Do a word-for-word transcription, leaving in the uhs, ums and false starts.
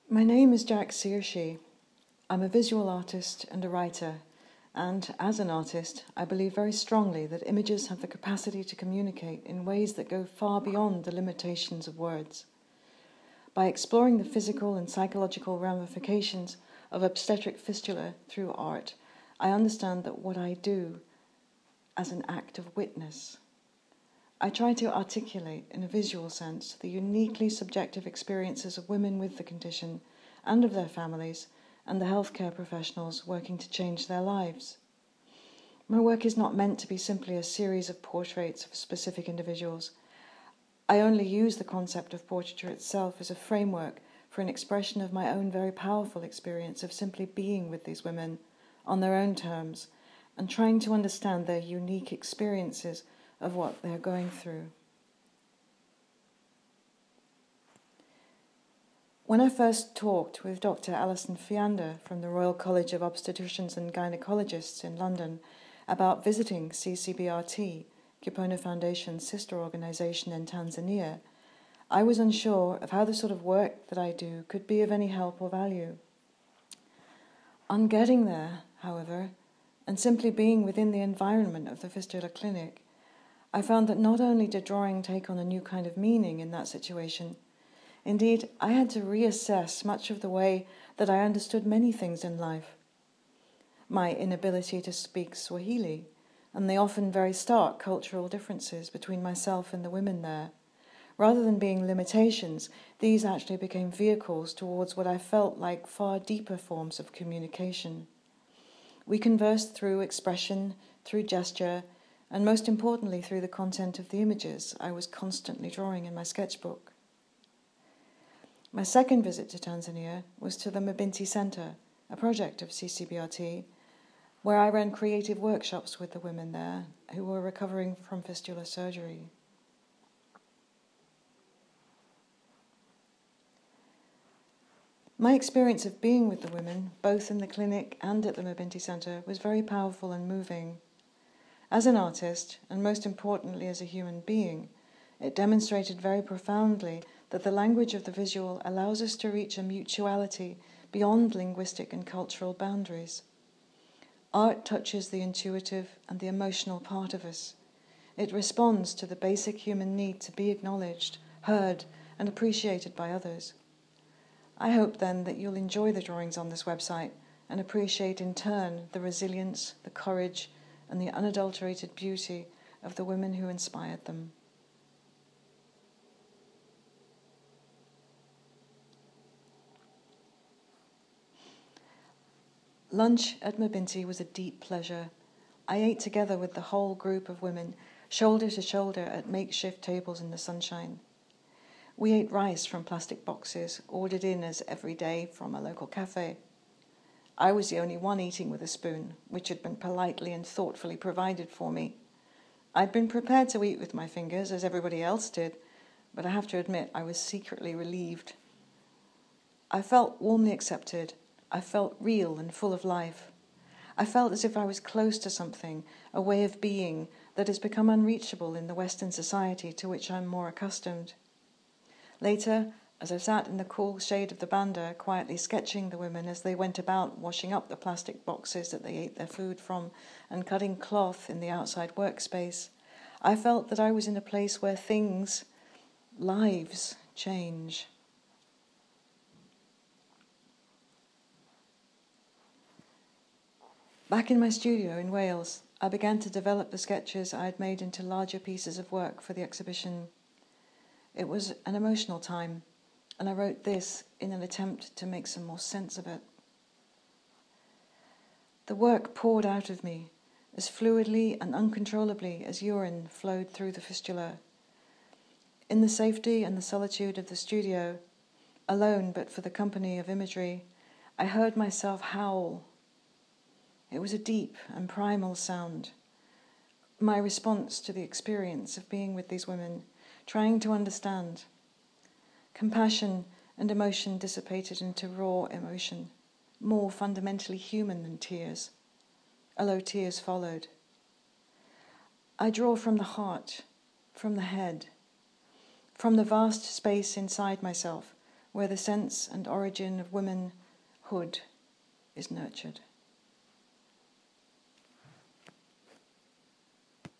My name is Jack Searshee. I'm a visual artist and a writer, and as an artist, I believe very strongly that images have the capacity to communicate in ways that go far beyond the limitations of words. By exploring the physical and psychological ramifications of obstetric fistula through art, I understand that what I do as an act of witness. I try to articulate, in a visual sense, the uniquely subjective experiences of women with the condition and of their families and the healthcare professionals working to change their lives. My work is not meant to be simply a series of portraits of specific individuals. I only use the concept of portraiture itself as a framework for an expression of my own very powerful experience of simply being with these women on their own terms and trying to understand their unique experiences of what they're going through. When I first talked with Doctor Alison Fiander from the Royal College of Obstetricians and Gynecologists in London about visiting C C B R T, Kipono Foundation's sister organisation in Tanzania, I was unsure of how the sort of work that I do could be of any help or value. On getting there, however, and simply being within the environment of the fistula clinic, I found that not only did drawing take on a new kind of meaning in that situation, indeed, I had to reassess much of the way that I understood many things in life. My inability to speak Swahili, and the often very stark cultural differences between myself and the women there. Rather than being limitations, these actually became vehicles towards what I felt like far deeper forms of communication. We conversed through expression, through gesture, and most importantly through the content of the images I was constantly drawing in my sketchbook. My second visit to Tanzania was to the Mabinti Center, a project of C C B R T, where I ran creative workshops with the women there who were recovering from fistula surgery. My experience of being with the women, both in the clinic and at the Mabinti Center, was very powerful and moving. As an artist, and most importantly as a human being, it demonstrated very profoundly that the language of the visual allows us to reach a mutuality beyond linguistic and cultural boundaries. Art touches the intuitive and the emotional part of us. It responds to the basic human need to be acknowledged, heard, and appreciated by others. I hope then that you'll enjoy the drawings on this website and appreciate in turn the resilience, the courage, and the unadulterated beauty of the women who inspired them. Lunch at Mabinti was a deep pleasure. I ate together with the whole group of women, shoulder to shoulder at makeshift tables in the sunshine. We ate rice from plastic boxes, ordered in as every day from a local cafe. I was the only one eating with a spoon, which had been politely and thoughtfully provided for me. I'd been prepared to eat with my fingers, as everybody else did, but I have to admit I was secretly relieved. I felt warmly accepted. I felt real and full of life. I felt as if I was close to something, a way of being that has become unreachable in the Western society to which I'm more accustomed. Later, as I sat in the cool shade of the banda, quietly sketching the women as they went about washing up the plastic boxes that they ate their food from and cutting cloth in the outside workspace, I felt that I was in a place where things, lives, change. Back in my studio in Wales, I began to develop the sketches I had made into larger pieces of work for the exhibition. It was an emotional time, and I wrote this in an attempt to make some more sense of it. The work poured out of me, as fluidly and uncontrollably as urine flowed through the fistula. In the safety and the solitude of the studio, alone but for the company of imagery, I heard myself howl. It was a deep and primal sound, my response to the experience of being with these women, trying to understand. Compassion and emotion dissipated into raw emotion, more fundamentally human than tears, although tears followed. I draw from the heart, from the head, from the vast space inside myself, where the sense and origin of womanhood is nurtured.